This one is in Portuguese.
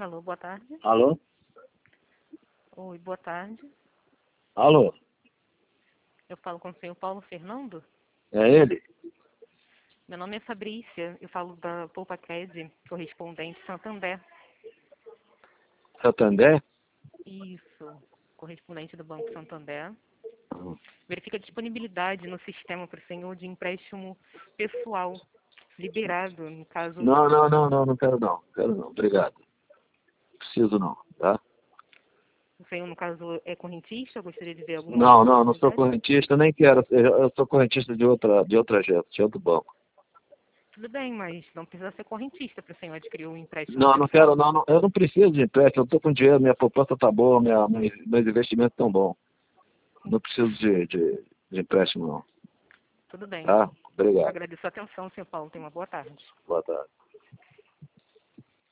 Alô, boa tarde. Alô? Oi, boa tarde. Alô? Eu falo com o senhor Paulo Fernando. É ele? Meu nome é Fabrícia. Eu falo da Poupa-Cred, correspondente Santander. Santander? Isso, correspondente do Banco Santander. Verifica a disponibilidade no sistema para o senhor de empréstimo pessoal liberado, no caso... Não quero não. Quero não, obrigado. Preciso não, tá? O senhor, no caso, é correntista? Gostaria de ver alguma outra Não sou oportunidade? correntista, nem quero. Eu sou correntista de outra agência, de outro banco. Tudo bem, mas não precisa ser correntista para o senhor adquirir um empréstimo Não quero pessoal. não. Eu não preciso de empréstimo, eu estou com dinheiro, minha poupança está boa, meus investimentos estão bons. Não preciso de empréstimo não, Tudo bem. tá? Obrigado. Agradeço a atenção, senhor Paulo. Tenha uma boa tarde. Boa tarde.